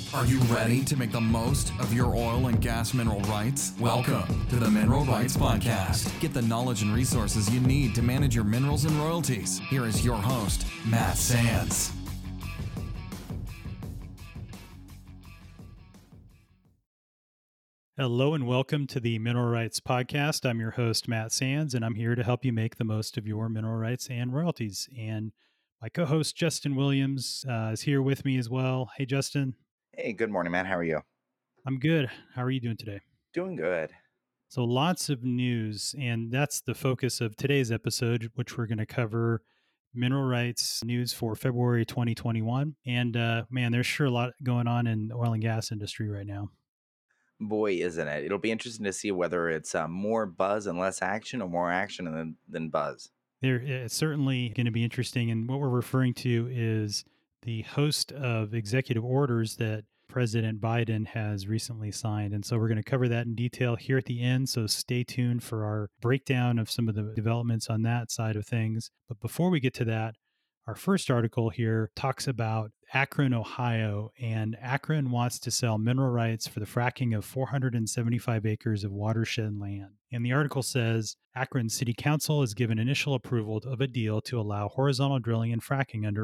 Are you ready to make the most of your oil and gas mineral rights? Welcome to the Mineral Rights Podcast. Get the knowledge and resources you need to manage your minerals and royalties. Here is your host, Matt Sands. Hello and welcome to the Mineral Rights Podcast. I'm your host, Matt Sands, and I'm here to help you make the most of your mineral rights and royalties. And my co-host, Justin Williams, is here with me as well. Hey, Justin. Hey, good morning, man. How are you? I'm good. How are you doing today? Doing good. So lots of news, and that's the focus of today's episode, which we're going to cover mineral rights news for February 2021. And man, there's sure a lot going on in the oil and gas industry right now. Boy, isn't it? It'll be interesting to see whether it's more buzz and less action or more action than buzz. It's certainly going to be interesting. And what we're referring to is the host of executive orders that President Biden has recently signed. And so we're going to cover that in detail here at the end. So stay tuned for our breakdown of some of the developments on that side of things. But before we get to that, our first article here talks about Akron, Ohio, and Akron wants to sell mineral rights for the fracking of 475 acres of watershed land. And the article says Akron City Council has given initial approval of a deal to allow horizontal drilling and fracking under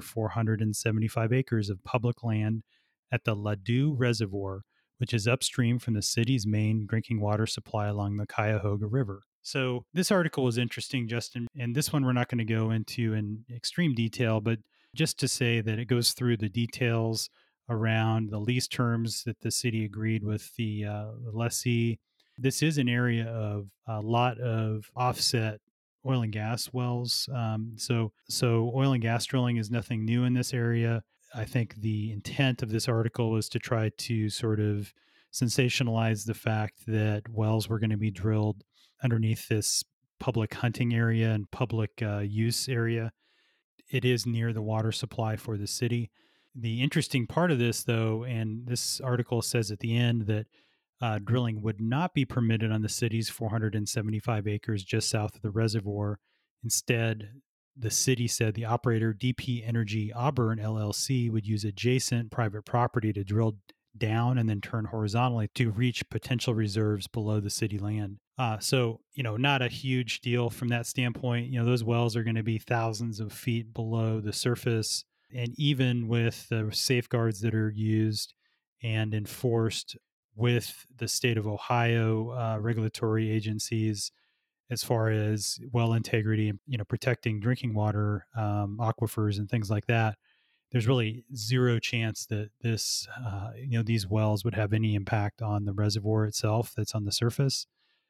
475 acres of public land at the Ladue Reservoir, which is upstream from the city's main drinking water supply along the Cuyahoga River. So this article is interesting, Justin, and this one we're not going to go into in extreme detail, but just to say that it goes through the details around the lease terms that the city agreed with the lessee. This is an area of a lot of offset oil and gas wells. So oil and gas drilling is nothing new in this area. I think the intent of this article was to try to sort of sensationalize the fact that wells were going to be drilled underneath this public hunting area and public use area. It is near the water supply for the city. The interesting part of this, though, and this article says at the end that drilling would not be permitted on the city's 475 acres just south of the reservoir. Instead, the city said the operator, DP Energy Auburn LLC, would use adjacent private property to drill down and then turn horizontally to reach potential reserves below the city land. So, not a huge deal from that standpoint. Those wells are going to be thousands of feet below the surface. And even with the safeguards that are used and enforced with the state of Ohio regulatory agencies as far as well integrity and protecting drinking water aquifers and things like that, there's really zero chance that these wells would have any impact on the reservoir itself that's on the surface.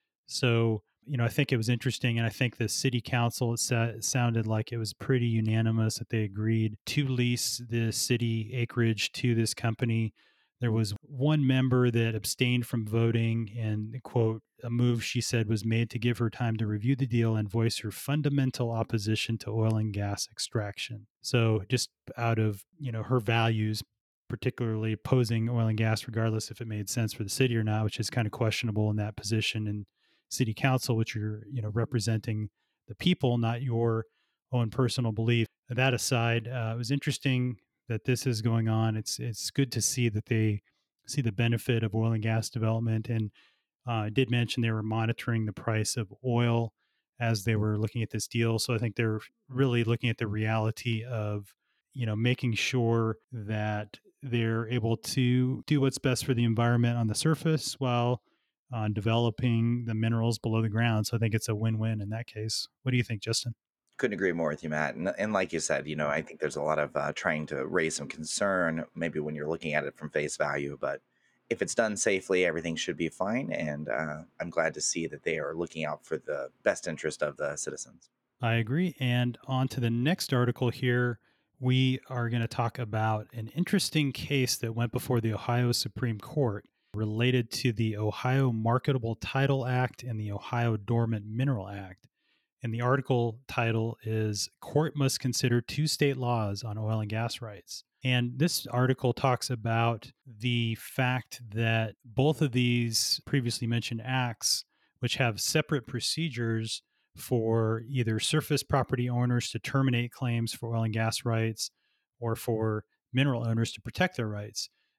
So, I think it was interesting, and I think the city council, it sounded like it was pretty unanimous that they agreed to lease the city acreage to this company. There was one member that abstained from voting, and, quote, a move she said was made to give her time to review the deal and voice her fundamental opposition to oil and gas extraction. So just out of, her values, particularly opposing oil and gas, regardless if it made sense for the city or not, which is kind of questionable in that position. And city council, which you're, representing the people, not your own personal belief. That aside, it was interesting that this is going on. It's good to see that they see the benefit of oil and gas development. And I did mention they were monitoring the price of oil as they were looking at this deal. So I think they're really looking at the reality of, making sure that they're able to do what's best for the environment on the surface while on developing the minerals below the ground. So I think it's a win-win in that case. What do you think, Justin? Couldn't agree more with you, Matt. And like you said, I think there's a lot of trying to raise some concern, maybe when you're looking at it from face value. But if it's done safely, everything should be fine. And I'm glad to see that they are looking out for the best interest of the citizens. I agree. And on to the next article here. We are going to talk about an interesting case that went before the Ohio Supreme Court related to the Ohio Marketable Title Act and the Ohio Dormant Mineral Act. And the article title is Court Must Consider Two State Laws on Oil and Gas Rights. And this article talks about the fact that both of these previously mentioned acts, which have separate procedures for either surface property owners to terminate claims for oil and gas rights or for mineral owners to protect their rights,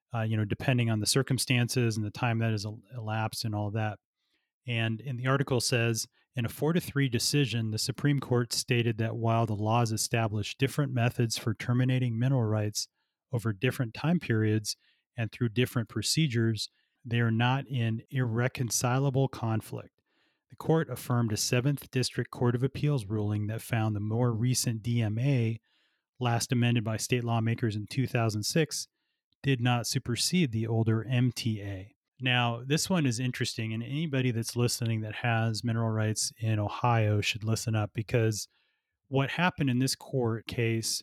depending on the circumstances and the time that has elapsed and all of that. And in the article says, in a 4-3 decision, the Supreme Court stated that while the laws establish different methods for terminating mineral rights over different time periods and through different procedures, they are not in irreconcilable conflict. The court affirmed a 7th District Court of Appeals ruling that found the more recent DMA, last amended by state lawmakers in 2006, did not supersede the older MTA. Now, this one is interesting, and anybody that's listening that has mineral rights in Ohio should listen up, because what happened in this court case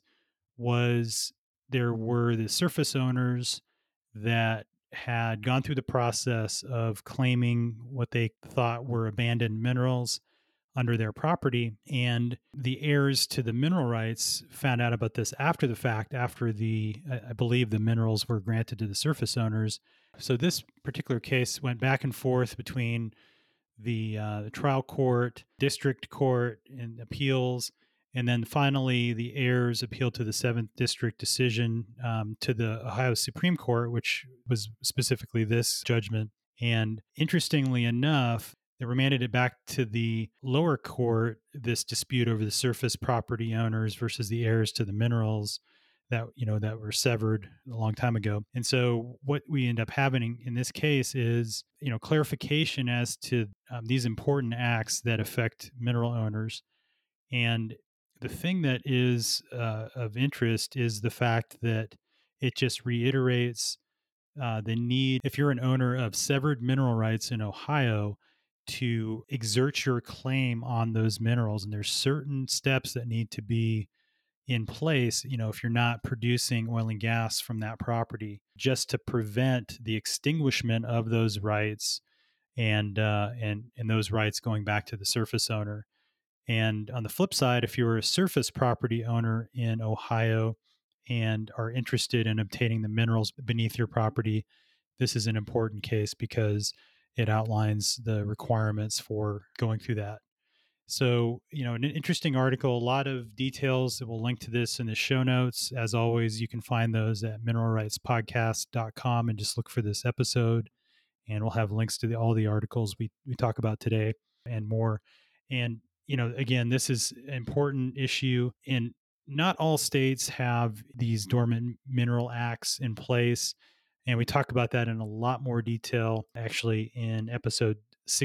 was there were the surface owners that had gone through the process of claiming what they thought were abandoned minerals under their property. And the heirs to the mineral rights found out about this after the fact, after I believe the minerals were granted to the surface owners. So this particular case went back and forth between the trial court, district court, and appeals. And then finally, the heirs appealed to the 7th District decision to the Ohio Supreme Court, which was specifically this judgment. And interestingly enough, they remanded it back to the lower court, this dispute over the surface property owners versus the heirs to the minerals that were severed a long time ago. And so what we end up having in this case is clarification as to these important acts that affect mineral owners. And the thing that is of interest is the fact that it just reiterates the need, if you're an owner of severed mineral rights in Ohio, to exert your claim on those minerals. And there's certain steps that need to be in place, if you're not producing oil and gas from that property, just to prevent the extinguishment of those rights and those rights going back to the surface owner. And on the flip side, if you're a surface property owner in Ohio and are interested in obtaining the minerals beneath your property, this is an important case because it outlines the requirements for going through that. So, an interesting article, a lot of details. We'll link to this in the show notes. As always, you can find those at mineralrightspodcast.com and just look for this episode. And we'll have links to all the articles we talk about today and more. And, again, this is an important issue. And not all states have these dormant mineral acts in place. And we talk about that in a lot more detail, actually, in episode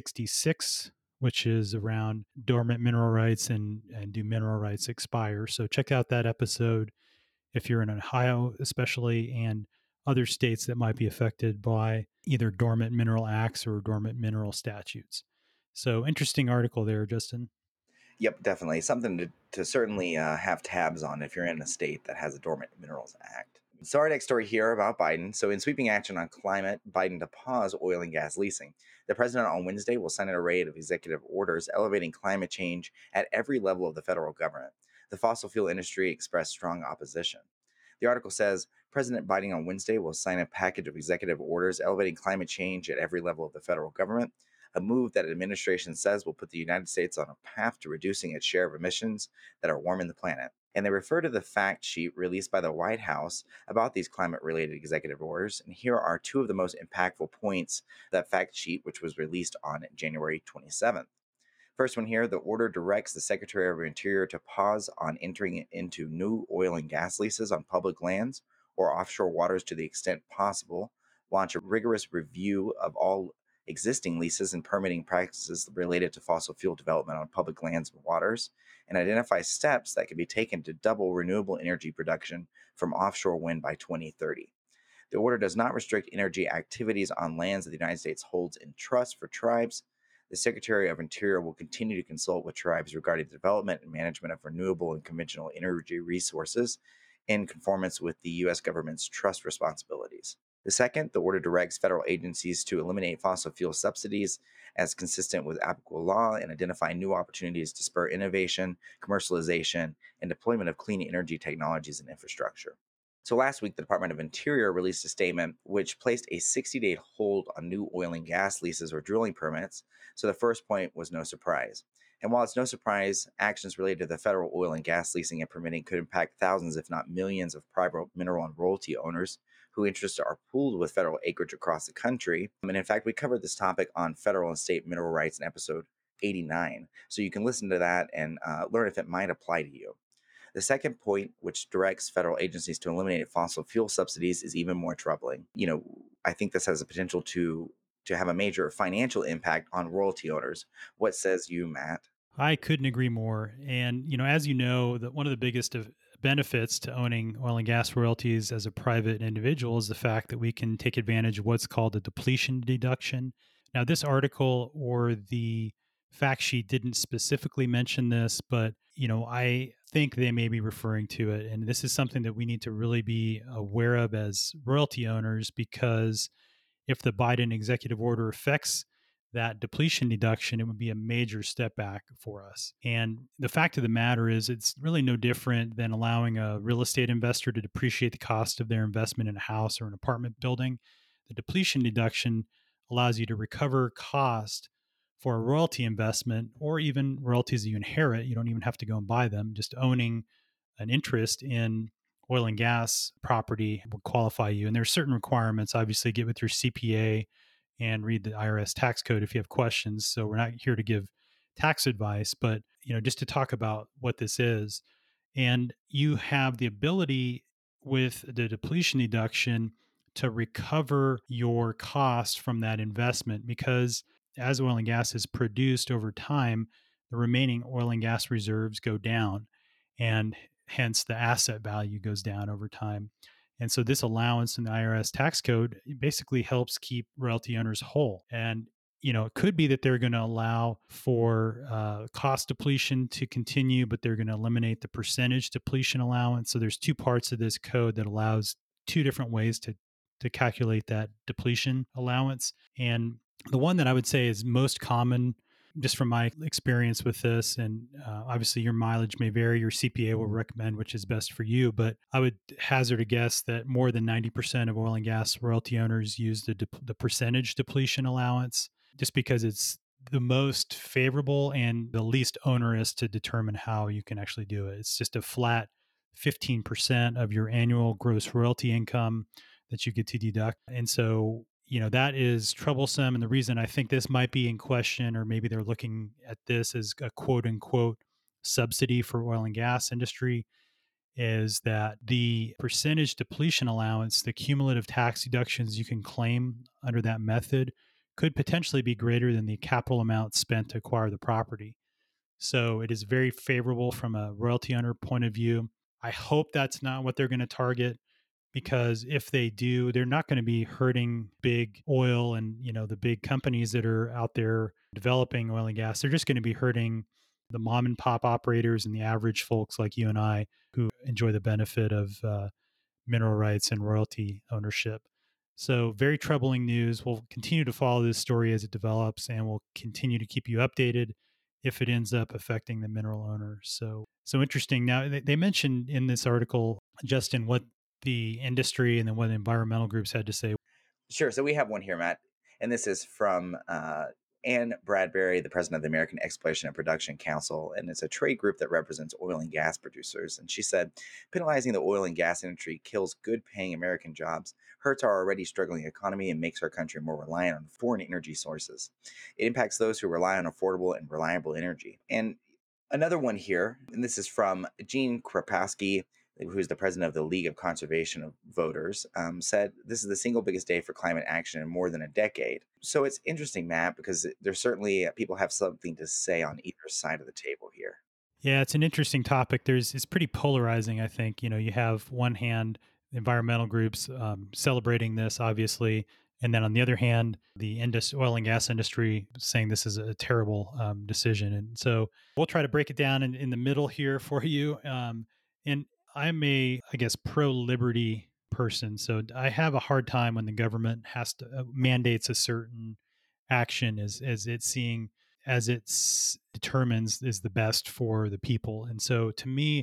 66, which is around dormant mineral rights and do mineral rights expire. So check out that episode if you're in Ohio, especially, and other states that might be affected by either dormant mineral acts or dormant mineral statutes. So interesting article there, Justin. Yep, definitely. Something to certainly have tabs on if you're in a state that has a Dormant Minerals Act. So our next story here about Biden. So in sweeping action on climate, Biden to pause oil and gas leasing. The president on Wednesday will sign an array of executive orders elevating climate change at every level of the federal government. The fossil fuel industry expressed strong opposition. The article says President Biden on Wednesday will sign a package of executive orders elevating climate change at every level of the federal government, a move that administration says will put the United States on a path to reducing its share of emissions that are warming the planet. And they refer to the fact sheet released by the White House about these climate-related executive orders. And here are two of the most impactful points of that fact sheet, which was released on January 27th. First one here, the order directs the Secretary of Interior to pause on entering into new oil and gas leases on public lands or offshore waters to the extent possible, launch a rigorous review of all existing leases and permitting practices related to fossil fuel development on public lands and waters, and identify steps that can be taken to double renewable energy production from offshore wind by 2030. The order does not restrict energy activities on lands that the United States holds in trust for tribes. The Secretary of Interior will continue to consult with tribes regarding the development and management of renewable and conventional energy resources in conformance with the U.S. government's trust responsibilities. The second, the order directs federal agencies to eliminate fossil fuel subsidies as consistent with applicable law and identify new opportunities to spur innovation, commercialization, and deployment of clean energy technologies and infrastructure. So last week, the Department of Interior released a statement which placed a 60-day hold on new oil and gas leases or drilling permits. So the first point was no surprise. And while it's no surprise, actions related to the federal oil and gas leasing and permitting could impact thousands, if not millions, of private mineral and royalty owners whose interests are pooled with federal acreage across the country. And in fact, we covered this topic on federal and state mineral rights in episode 89. So you can listen to that and learn if it might apply to you. The second point, which directs federal agencies to eliminate fossil fuel subsidies, is even more troubling. I think this has the potential to have a major financial impact on royalty owners. What says you, Matt? I couldn't agree more. And, as you know, that one of the biggest of benefits to owning oil and gas royalties as a private individual is the fact that we can take advantage of what's called a depletion deduction. Now, this article or the fact sheet didn't specifically mention this, but, I think they may be referring to it. And this is something that we need to really be aware of as royalty owners, because if the Biden executive order affects that depletion deduction, it would be a major step back for us. And the fact of the matter is, it's really no different than allowing a real estate investor to depreciate the cost of their investment in a house or an apartment building. The depletion deduction allows you to recover cost for a royalty investment or even royalties that you inherit. You don't even have to go and buy them. Just owning an interest in oil and gas property would qualify you. And there's certain requirements. Obviously, get with your CPA and read the IRS tax code if you have questions. So we're not here to give tax advice, but just to talk about what this is. And you have the ability with the depletion deduction to recover your cost from that investment, because as oil and gas is produced over time, the remaining oil and gas reserves go down, and hence the asset value goes down over time. And so this allowance in the IRS tax code basically helps keep royalty owners whole. And it could be that they're going to allow for cost depletion to continue, but they're going to eliminate the percentage depletion allowance. So there's two parts of this code that allows two different ways to calculate that depletion allowance. And the one that I would say is most common, just from my experience with this, and obviously your mileage may vary, your CPA will recommend which is best for you, but I would hazard a guess that more than 90% of oil and gas royalty owners use the percentage depletion allowance, just because it's the most favorable and the least onerous to determine how you can actually do it. It's just a flat 15% of your annual gross royalty income that you get to deduct. And so that is troublesome. And the reason I think this might be in question, or maybe they're looking at this as a quote unquote subsidy for oil and gas industry, is that the percentage depletion allowance, the cumulative tax deductions you can claim under that method, could potentially be greater than the capital amount spent to acquire the property. So it is very favorable from a royalty owner point of view. I hope that's not what they're going to target, because if they do, they're not going to be hurting big oil and the big companies that are out there developing oil and gas. They're just going to be hurting the mom and pop operators and the average folks like you and I who enjoy the benefit of mineral rights and royalty ownership. So very troubling news. We'll continue to follow this story as it develops, and we'll continue to keep you updated if it ends up affecting the mineral owner. So interesting. Now they mentioned in this article, Justin, what the industry and then what environmental groups had to say. Sure. So we have one here, Matt, and this is from Ann Bradbury, the president of the American Exploration and Production Council, and it's a trade group that represents oil and gas producers. And she said, penalizing the oil and gas industry kills good-paying American jobs, hurts our already struggling economy, and makes our country more reliant on foreign energy sources. It impacts those who rely on affordable and reliable energy. And another one here, and this is from Gene Kropowski, who's the president of the League of Conservation of Voters, said this is the single biggest day for climate action in more than a decade. So it's interesting, Matt, because there's certainly people have something to say on either side of the table here. Yeah, it's an interesting topic. It's pretty polarizing, I think. You have one hand, environmental groups celebrating this, obviously. And then on the other hand, the oil and gas industry saying this is a terrible decision. And so we'll try to break it down in the middle here for you. And I'm I guess, pro-liberty person. So I have a hard time when the government has to mandates a certain action as it's seeing, as it determines is the best for the people. And so to me,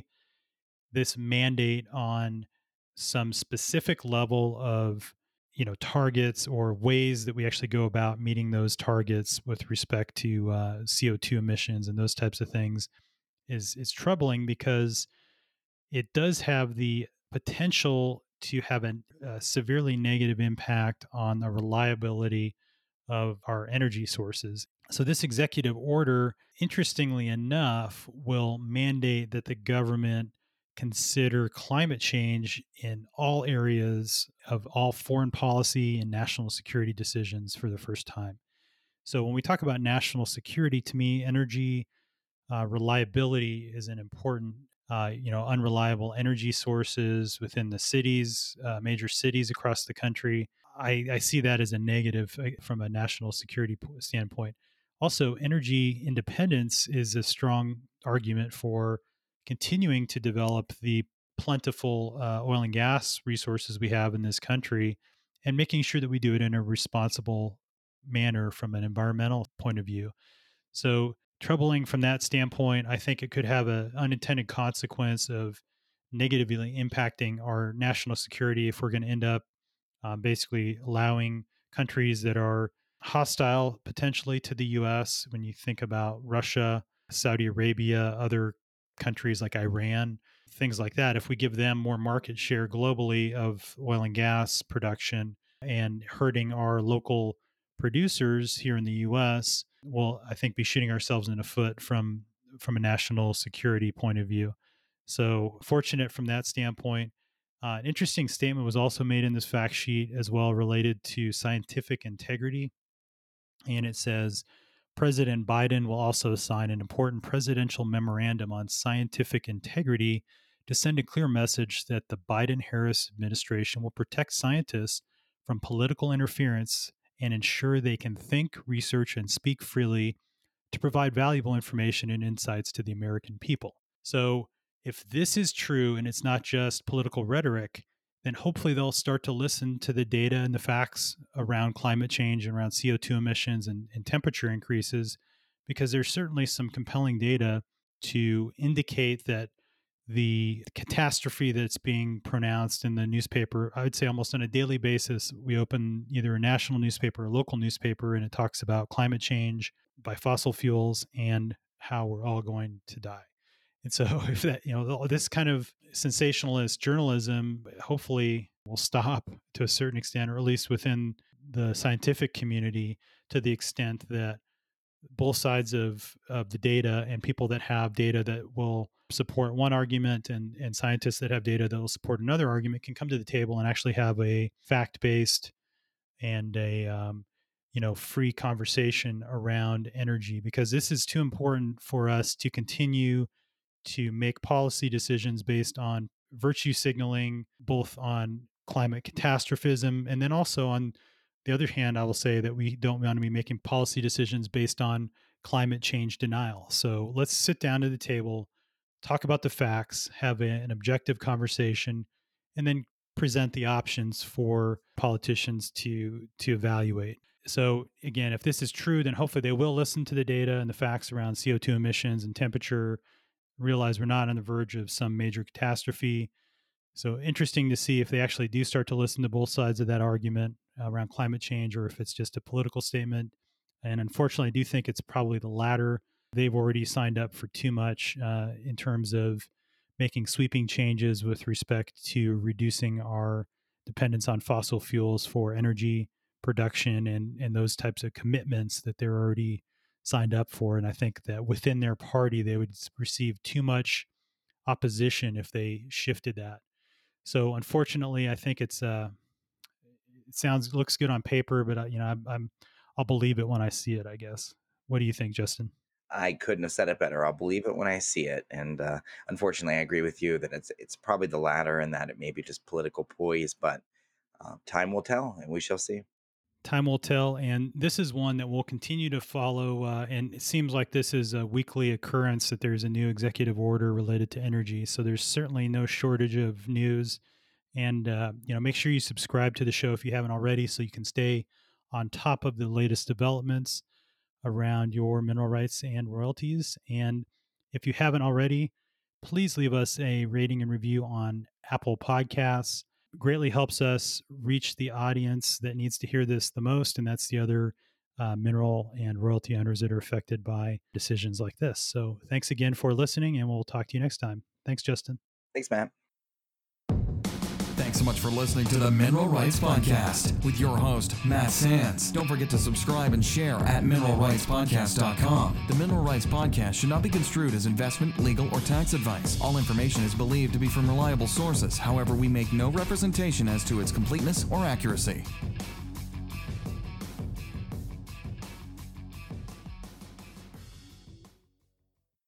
this mandate on some specific level of targets or ways that we actually go about meeting those targets with respect to CO2 emissions and those types of things is troubling, because it does have the potential to have a severely negative impact on the reliability of our energy sources. So, this executive order, interestingly enough, will mandate that the government consider climate change in all areas of all foreign policy and national security decisions for the first time. So, when we talk about national security, to me, energy reliability is an important, unreliable energy sources within the cities, major cities across the country. I see that as a negative from a national security standpoint. Also, energy independence is a strong argument for continuing to develop the plentiful oil and gas resources we have in this country and making sure that we do it in a responsible manner from an environmental point of view. So, troubling from that standpoint, I think it could have an unintended consequence of negatively impacting our national security if we're going to end up basically allowing countries that are hostile potentially to the US. When you think about Russia, Saudi Arabia, other countries like Iran, things like that, if we give them more market share globally of oil and gas production and hurting our local producers here in the US, we'll, I think, be shooting ourselves in the foot from a national security point of view. So, fortunate from that standpoint. An interesting statement was also made in this fact sheet as well related to scientific integrity. And it says President Biden will also sign an important presidential memorandum on scientific integrity to send a clear message that the Biden Harris administration will protect scientists from political interference and ensure they can think, research, and speak freely to provide valuable information and insights to the American people. So, if this is true and it's not just political rhetoric, then hopefully they'll start to listen to the data and the facts around climate change and around CO2 emissions and temperature increases, because there's certainly some compelling data to indicate that the catastrophe that's being pronounced in the newspaper, I would say almost on a daily basis, we open either a national newspaper or a local newspaper, and it talks about climate change by fossil fuels and how we're all going to die. And so, if that, this kind of sensationalist journalism hopefully will stop to a certain extent, or at least within the scientific community, to the extent that both sides of the data and people that have data that will support one argument and scientists that have data that will support another argument can come to the table and actually have a fact-based and a free conversation around energy, because this is too important for us to continue to make policy decisions based on virtue signaling, both on climate catastrophism, and then also on the other hand, I will say that we don't want to be making policy decisions based on climate change denial. So let's sit down to the table, talk about the facts, have an objective conversation, and then present the options for politicians to evaluate. So again, if this is true, then hopefully they will listen to the data and the facts around CO2 emissions and temperature, realize we're not on the verge of some major catastrophe. So interesting to see if they actually do start to listen to both sides of that argument around climate change, or if it's just a political statement. And unfortunately, I do think it's probably the latter. They've already signed up for too much in terms of making sweeping changes with respect to reducing our dependence on fossil fuels for energy production and those types of commitments that they're already signed up for. And I think that within their party, they would receive too much opposition if they shifted that. So unfortunately, I think it looks good on paper, but I'll believe it when I see it, I guess. What do you think, Justin? I couldn't have said it better. I'll believe it when I see it. And unfortunately, I agree with you that it's probably the latter, and that it may be just political poise. But time will tell, and we shall see. Time will tell, and this is one that we'll continue to follow. And it seems like this is a weekly occurrence that there's a new executive order related to energy. So there's certainly no shortage of news. And make sure you subscribe to the show if you haven't already, so you can stay on top of the latest developments around your mineral rights and royalties. And if you haven't already, please leave us a rating and review on Apple Podcasts. It greatly helps us reach the audience that needs to hear this the most, and that's the other mineral and royalty owners that are affected by decisions like this. So thanks again for listening, and we'll talk to you next time. Thanks, Justin. Thanks, Matt. Thanks so much for listening to the Mineral Rights Podcast with your host, Matt Sands. Don't forget to subscribe and share at mineralrightspodcast.com. The Mineral Rights Podcast should not be construed as investment, legal, or tax advice. All information is believed to be from reliable sources. However, we make no representation as to its completeness or accuracy.